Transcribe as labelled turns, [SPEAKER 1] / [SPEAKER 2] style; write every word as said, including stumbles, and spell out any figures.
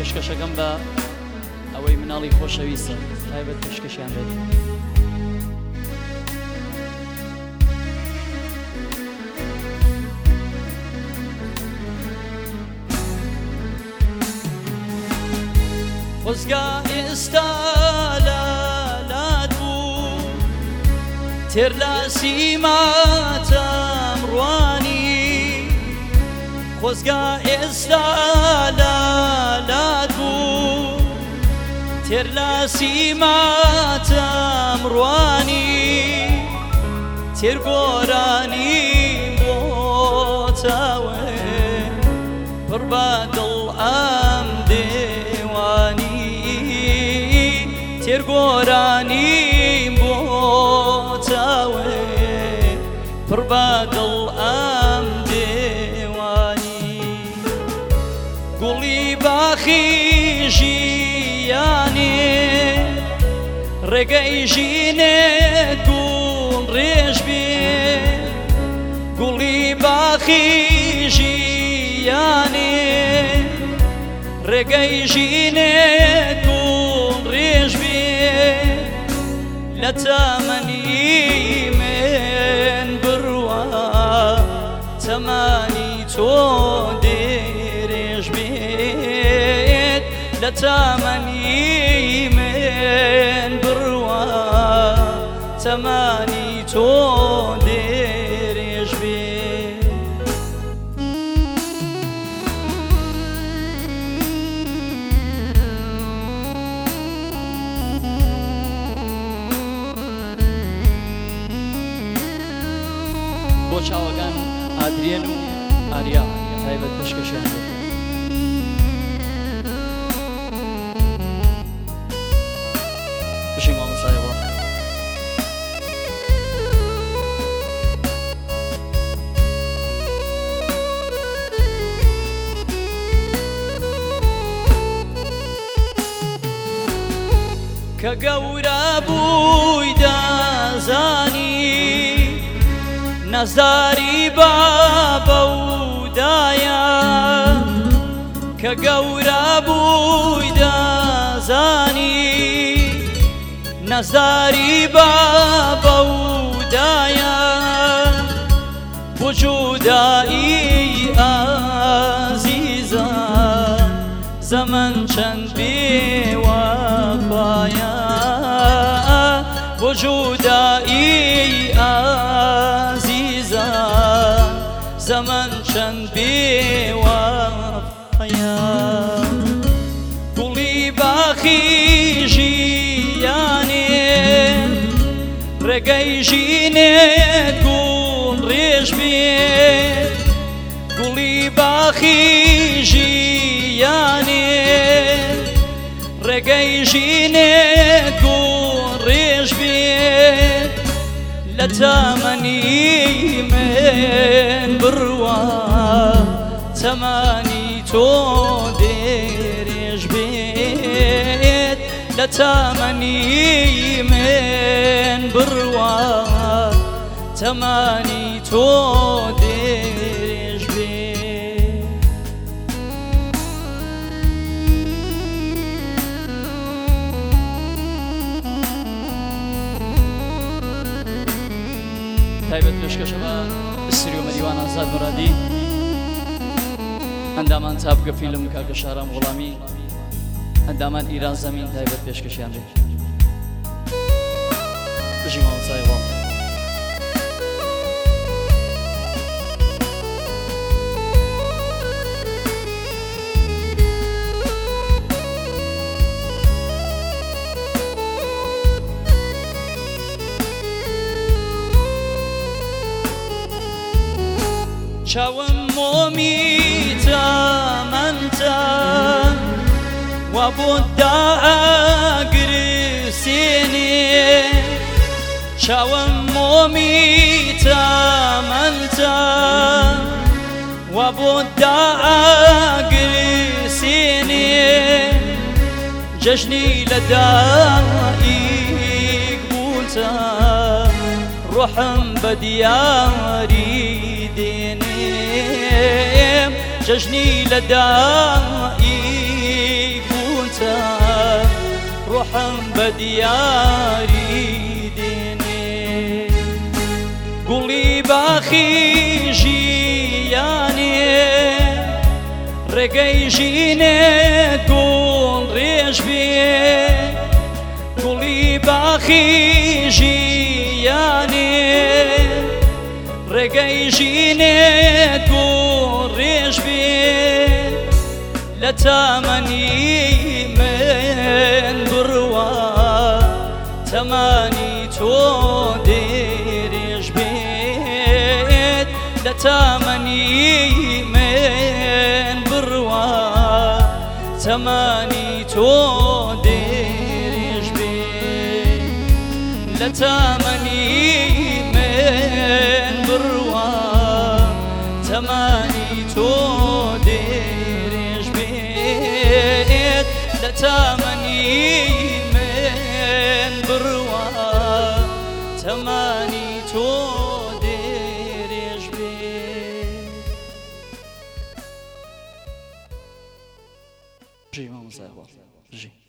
[SPEAKER 1] پێشکەشەکەم بە ئەوەی مناڵی خۆشەویستە تایبەت پێشکەشیان بێت. خۆزگا ئێستا لالات بوو تێر لە سیماتەم ڕوانی، خۆزگا ئێستا لالات بوو تێر لە سیماتەم ڕوانی، تێر گۆرانی بۆتەوێ پڕ بە دڵ ئەم دێوانی، تێر گۆرانی بۆتەوێ پڕ بە دڵ ئەم دێوانی. گوڵی باخی ژیانێ ڕێگەی ژینێت گوڵ ڕێژ بێ، گوڵی باخی ژیانێ ڕێگەی ژینێت گوڵ ڕێژ بێ، لە تەمەنی من بڕوا تەمانی تۆ دێرێژ بێت، لە تەمەنی من بڕوا تەمانی تۆ دێرێژ بێت. بۆ چاوەکان ئادرێن و ئاریا تایبەت پێشکەشیان بێت. بشین مامۆستایەوە. کە گەورە بووی دەزانی نەزاری بابە و دایە، کە گەورە بووی دەزانی نەزاری بابە و دایە، بۆ جودایی ئازیزان زەمن چەند بێوەفایە، بۆ جودایی ئازیزان زەمن چەند بێوەفایە. گوڵی باخی ژیانێ ڕێگەی ژینێت گوڵ ڕێژ بێت، گوڵی باخی ژیانێ ڕێگەی ژینێت گوڵ ڕێژ بێت، لە تەمەنی من بڕوا تەمانی تۆ دێرێژ بێت، لە تەمەنی من بڕوا تەمانی تۆ دێرێژ بێت. تایبەت پێشکەشە بە ئستری و مەریوان ئازاد مورادی، ئەندامان چاپگە فیلم کاکە شارام غوڵامی، ئەندامان ئیران زەمین تایبەت پێشکەشیان بێت. بژی مامۆستایەوە. چاوم مۆمی تەمەنتە وا بۆت داگرسێنێ، چاوم مۆمی تەمەنتە وا بۆت داگرسێنێ، جەژنی لەدایک بوونتە ڕۆحم بە دیاری دێنێ، جەژنی لەدایک ڕۆحم بە دیاری دێنێ گوڵی باخی ژیانێ ڕێگەی ژینێت گوڵ ڕێژ بێ گوڵی باخی ژیانێ ڕێگەی ژینێت گوڵ ڕێژ بێ لە تامەنی من بڕوا تەمانی تۆ دێرێژ بێت لە تامەنی من بڕوا تەمانی تۆ دێرێژ بێت لە تامەنی من بڕوا تەمانی تۆ دێرێژ بێت لە تامەنی من بڕوا تەمانی تۆ دێرێژ بێت.